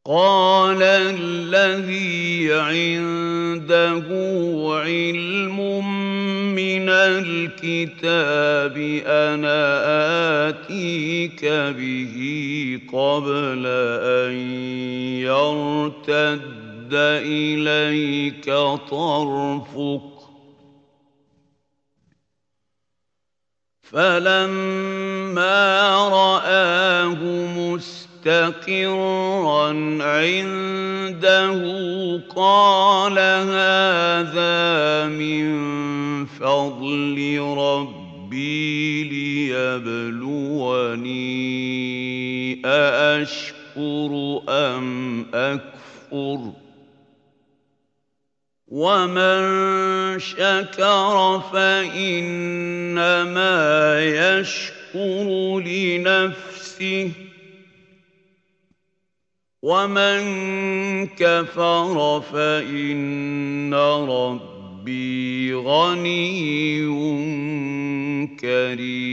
قال الذي عنده علم من الكتاب أنا آتيك به قبل أن يرتد إليك طرفك فلما رآه مستقرا عنده قال هذا من فضل ربي ليبلوني أأشكر أم أكفر ومن شكر فإنما يشكر لنفسه ومن كفر فإن ربي غني كريم